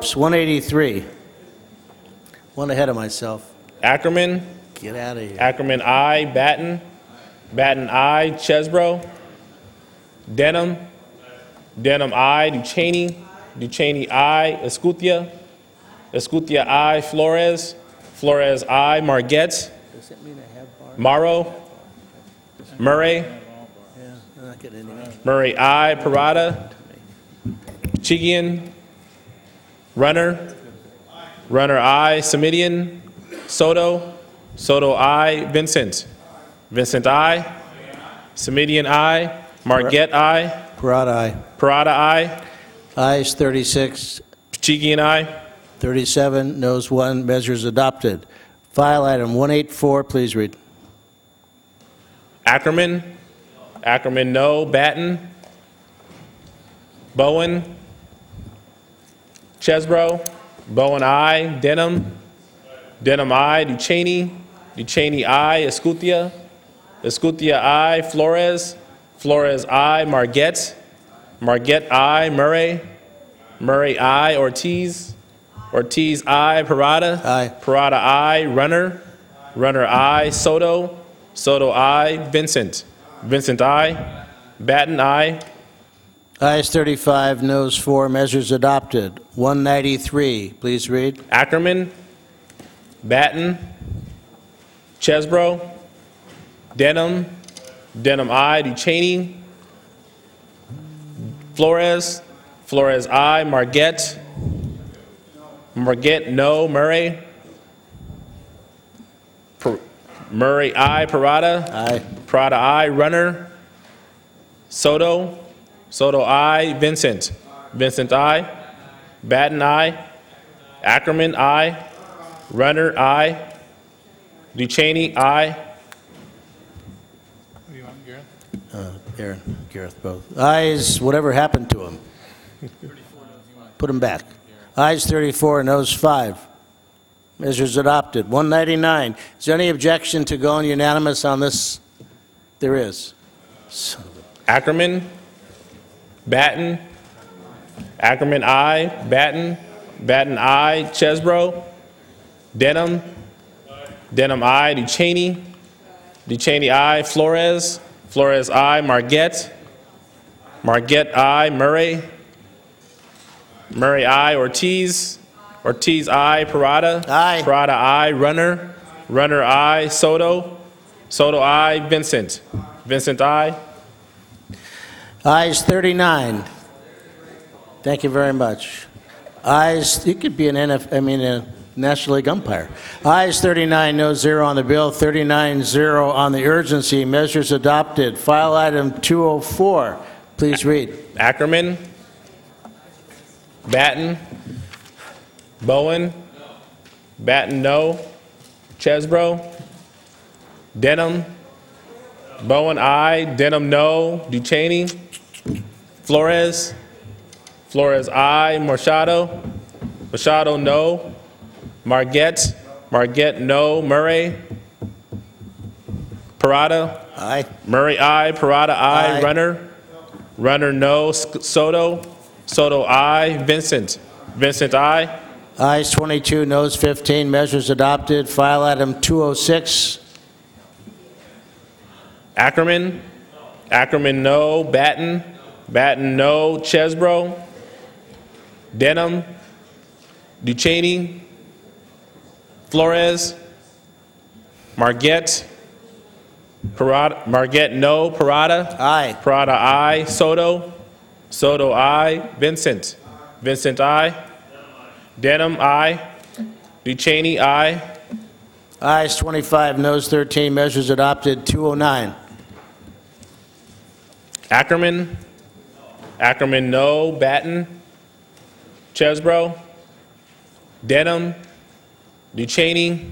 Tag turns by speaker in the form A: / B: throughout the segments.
A: whoops, 183. One ahead of myself.
B: Ackerman,
A: Get out of here.
B: Ackerman, I. Batten, Batten, I. Chesbro, Denham, Denham, I. Ducheney, Ducheney, I. Escutia, Escutia, I. Flores, Flores, I. Marquette,
A: Does that mean I have bar?
B: Morrow, Murray,
A: Yeah, I'm not getting any.
B: Murray, I. Parada, Chigian, Runner, Runner, I. Semidian, Soto, Soto, I. Vincent, Vincent, I. Semidian, I. Marquette, I.
A: Parada, aye.
B: Parada, I.
A: Ayes 36,
B: Chigian, I.
A: 37, noes 1, measures adopted. File item 184, please read.
B: Ackerman, Ackerman, no. Batten, Bowen, Chesbro, Bowen, I. Denham, Denham, I. Ducheney, Ducheney, I. Escutia, Escutia, I. Flores, Flores, I. Marquette, Marquette, I. Murray, Murray, I. Ortiz, Ortiz, I. Parada,
A: Aye.
B: Parada, I. Runner, Runner, I. Soto, Soto, I. Vincent, Vincent, I. Batten, I.
A: Ayes 35, noes 4, measures adopted. 193, please read.
B: Ackerman, Batten, Chesbro, Denham, Denham, I. Ducheney, Flores, Flores, I. Marquette, Marquette, no. Murray, Murray, I. Parada,
A: Aye.
B: Parada, I. Runner, Soto, Soto, I. Vincent, Vincent, I. Batten, I. Ackerman, I. Runner, I. Ducheney, I.
C: What do you want, Gareth?
A: Aaron, Gareth, both. Ayes, whatever happened to him? Put him back. Ayes 34, noes 5. Measures adopted. 199. Is there any objection to going unanimous on this? There is. Son of a-
B: Ackerman, Batten, Ackerman, I. Batten, Batten, I. Chesbro, Denham, Denham, I. Ducheney, Ducheney, I. Flores, Flores, I. Marquette, Marquette, I. Murray, Murray, I. Ortiz, Ortiz, I. Parada,
A: Aye.
B: Parada, I. Runner, Runner, I. Soto, Soto, I. Vincent, Vincent, I.
A: Ayes 39. Thank you very much. Ayes, you could be an a National League umpire. Ayes 39, no 0 on the bill, 39-0 on the urgency. Measures adopted. File item 204. Please read.
B: Ackerman, Batten, Bowen, Batten, no. Chesbro, Denham, Bowen, I. Denham, no. Ducheney, Flores, Flores, I. Machado, Machado, no. Marquette, Marquette, no. Murray, Parada,
A: Aye.
B: Murray, I. Parada, I.
A: Aye.
B: Runner, Runner, no. Soto, Soto, I. Vincent, Vincent, I.
A: Ayes 22, noes 15. Measures adopted. File item 206.
B: Ackerman, Ackerman, no. Batten, Batten, no. Chesbro, Denham, Ducheney, Flores, Marquette, Parada, Marquette, no. Parada,
A: Aye.
B: Parada, I. Soto, Soto, I. Vincent, Vincent, I. Denham, I. Ducheney, I.
A: Ayes 25, noes 13. Measures adopted. 209.
B: Ackerman, Ackerman, no. Batten, Chesbro, Denham, Ducheney,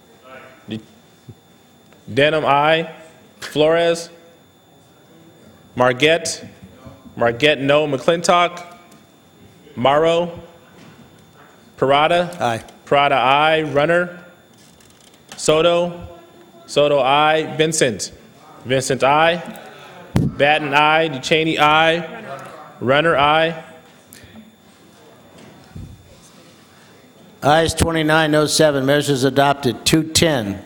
B: Denham, I. Flores, Marquette, Marquette, no. McClintock, Morrow, Parada,
A: Aye.
B: Parada, I. Runner, Soto, Soto, I. Vincent, Vincent, I. Batten, I. Ducheney, I. Runner, I.
A: Ayes 29, no 7. Measures adopted. 210.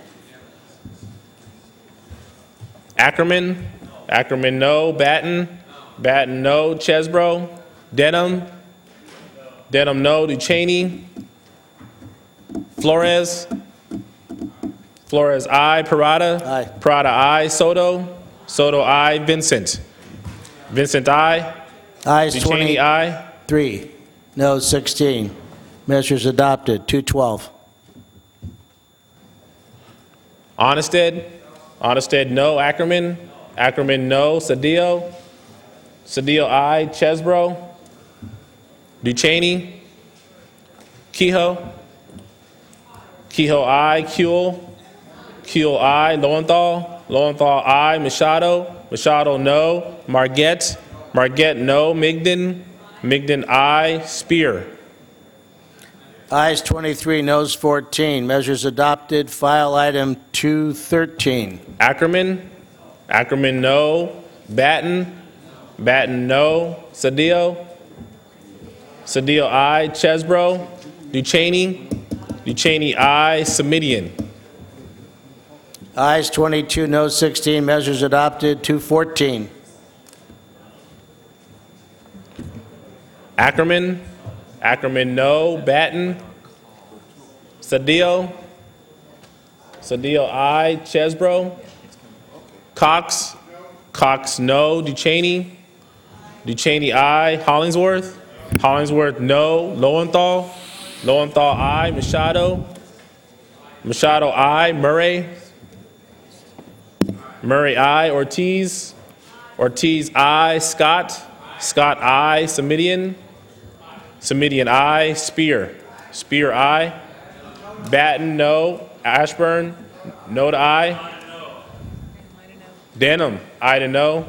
B: Ackerman. Ackerman, no. Batten. Batten, no. Chesbro. Denham. Denham, no. Ducheney. Flores. Flores, aye. Parada.
A: Aye.
B: Parada, aye. Soto. Soto, aye. Vincent. Vincent, aye.
A: Ayes
B: Ducheney, aye.
A: 23, no 16. Measures adopted. 212.
B: Honested. Honested, no. Ackerman. Ackerman, no. Cedillo. Cedillo, aye. Chesbro. Ducheney. Kehoe. Kehoe, aye. Kuehl. Kuehl, aye. Lowenthal. Lowenthal, aye. Machado. Machado, no. Marquette. Marquette, no. Migden. Migden, aye. Spear.
A: Ayes 23, noes 14. Measures adopted. File item 213.
B: Ackerman. Ackerman, no. Batten. Batten, no. Cedillo. Cedillo, aye. Chesbro. Ducheney. Ducheney, aye. Semidian.
A: Ayes 22, no 16. Measures adopted. 214.
B: Ackerman. Ackerman, no. Batten. Cedillo. Cedillo, aye. Chesbro. Cox. Cox, no. Ducheney. Ducheney, aye. Hollingsworth. Hollingsworth, no. Lowenthal. Lowenthal, aye. Machado. Machado, aye. Murray. Murray, aye. Ortiz. Ortiz, aye. Scott. Scott, aye. Semidian. Semidian, aye. Spear. Spear, aye. Batten, no. Ashburn, no to aye. Denham, aye to no.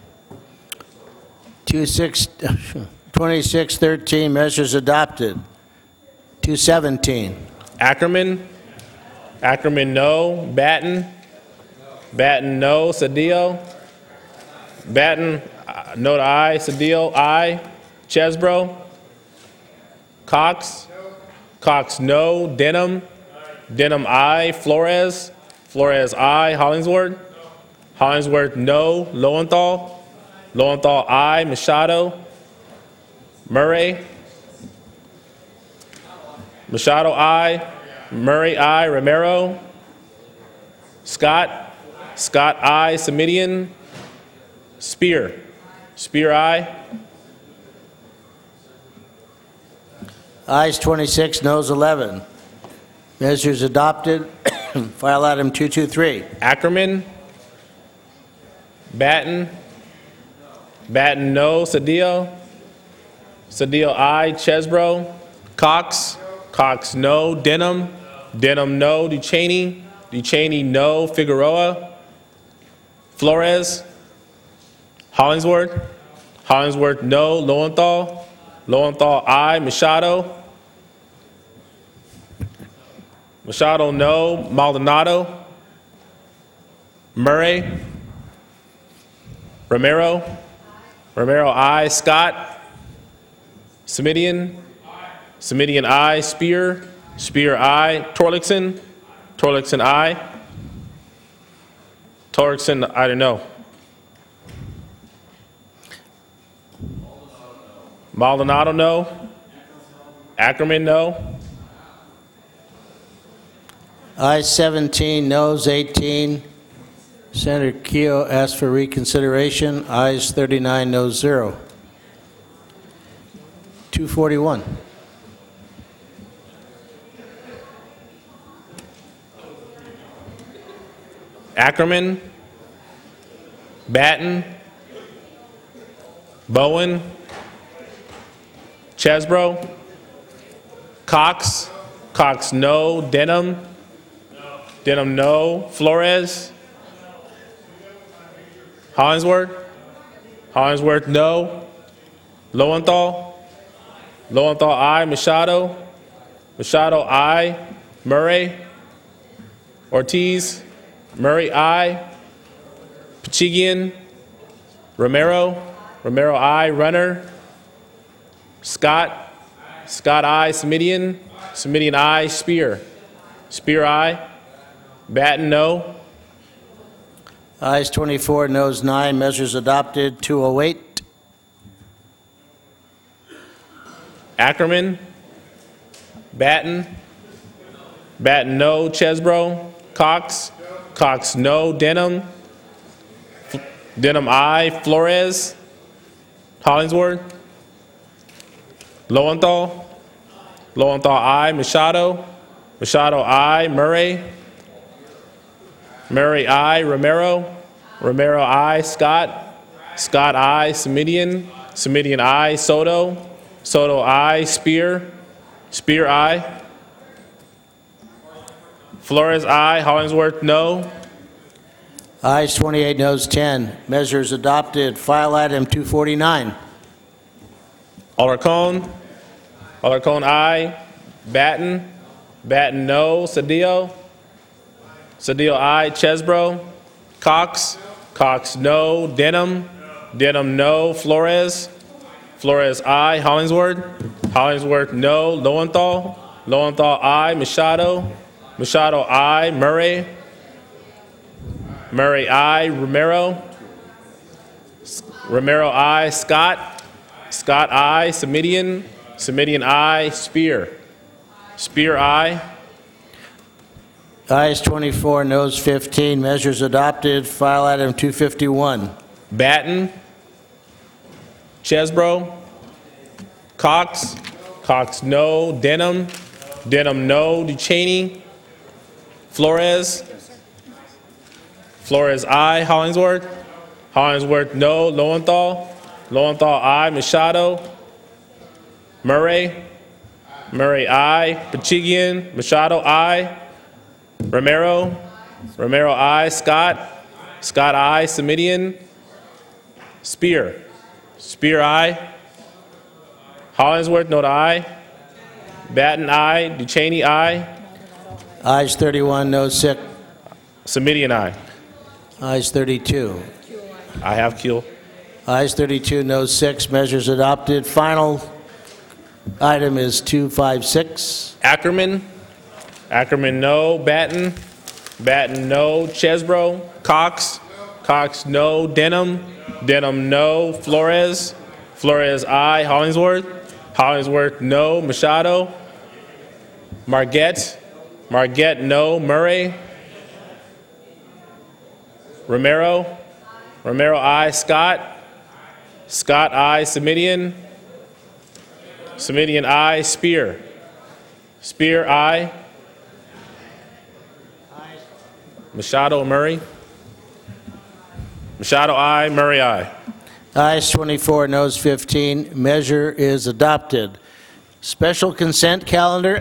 A: 2613. Measures adopted. 217.
B: Ackerman. Ackerman, no. Batten. Batten, no. Cedillo. Batten, no to aye. Cedillo, aye. Chesbro. Cox. Cox, no. Denham. Denham, aye. Flores. Flores, aye. Hollingsworth. Hollingsworth, no. Lowenthal. Lowenthal, aye. Machado. Murray. Machado, aye. Murray, aye. Romero. Scott. Scott, aye. Semidian. Spear. Spear, aye.
A: Ayes 26, noes 11. Measures adopted. File item 223.
B: Ackerman. Batten. Batten, no. Cedillo. Cedillo, aye. Chesbro. Cox. Cox, no. Denham. Denham, no. Ducheney. Ducheney, no. Figueroa. Flores. Hollingsworth. Hollingsworth, no. Lowenthal. Lowenthal, aye. Machado. Machado, no. Maldonado. Murray. Romero. Romero, aye. Scott. Semidian. Semidian, aye. Spear. Spear, aye. Torlakson. Torlakson, aye. Torlakson, I don't know. Maldonado, no. Ackerman, no.
A: Ayes 17, noes 18. Senator Keogh asked for reconsideration. Ayes 39, noes 0. 241.
B: Ackerman. Batten. Bowen. Chesbro. Cox. Cox, no. Denham. Denham, no. Flores. Hollingsworth. Hollingsworth, no. Lowenthal. Lowenthal, aye. Machado. Machado, aye. Murray. Ortiz. Murray, aye. Pachigian. Romero. Romero, aye. Runner. Scott. Scott, aye. Semidian. Semidian, aye. Spear. Spear, aye. Batten, no.
A: Ayes 24, noes 9, measures adopted. 208.
B: Ackerman. Batten. Batten, no. Chesbro. Cox. Cox, no. Denham. Denham, aye. Flores. Hollingsworth. Lowenthal. Lowenthal, aye. Machado. Machado, aye. Murray. Murray, aye. Romero. Romero, aye. Scott. Scott, aye. Semidian. Semidian, aye. Soto. Soto, aye. Spear. Spear, aye. Flores, aye. Hollingsworth, no.
A: Ayes 28, noes 10, measures adopted. File item 249.
B: Alarcon. Alarcon, aye. Batten. Batten, no. Cedillo. Cedillo, aye. Chesbro. Cox. Cox, no. Denham. Denham, no. Flores. Flores, aye. Hollingsworth. Hollingsworth, no. Lowenthal. Lowenthal, aye. Machado. Machado, aye. Murray. Murray, aye. Romero. Romero, aye. Scott. Scott, aye. Semidian. Semidian, aye. Spear. Spear, aye.
A: Ayes 24, noes 15, measures adopted. File item 251.
B: Batten. Chesbro. Cox. Cox, no. Denham. Denham, no. Ducheney. Flores. Flores, aye. Hollingsworth. Hollingsworth, no. Lowenthal. Lowenthal, aye. Machado. Murray. Murray, aye. Pachigian. Machado, aye. Romero. Romero, aye. Scott. Scott, aye. Semidian. Spear. Spear, aye. Hollingsworth, note aye. Batten, aye. Ducheney, aye.
A: Ayes 31, noes 6.
B: Semidian, aye.
A: Ayes 32.
B: I have Keel.
A: Ayes 32, noes 6, measures adopted. Final item is 256.
B: Ackerman. Ackerman, no. Batten. Batten, no. Chesbro. Cox. Cox, no. Denham. Denham, no. Flores. Flores, aye. Hollingsworth. Hollingsworth, no. Machado. Marquette. Marquette, no. Murray. Romero. Romero, aye. Scott. Scott, aye. Semidian. Semidian, aye. Spear. Spear, aye. Machado, Murray. Machado, aye. Murray, aye.
A: Ayes 24, noes 15, measure is adopted. Special consent calendar.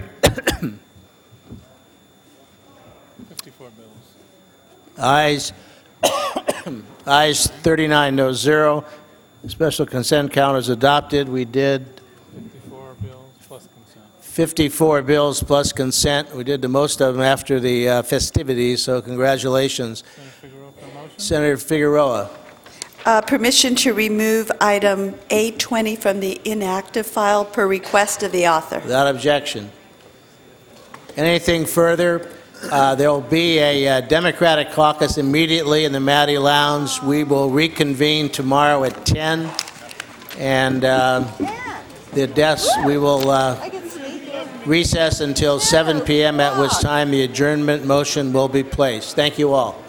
C: 54 bills.
A: Ayes, ayes 39, noes 0. Special consent calendar is adopted. We did
C: 54 bills plus consent.
A: 54 bills plus consent. We did the most of them after the festivities, so congratulations.
C: Senator Figueroa for a motion.
A: Senator Figueroa.
D: Permission to remove item A20 from the inactive file per request of the author.
A: Without objection. Anything further? There will be a Democratic caucus immediately in the Matty Lounge. We will reconvene tomorrow at 10. And the desks, we will recess until 7 p.m., at which time the adjournment motion will be placed. Thank you all.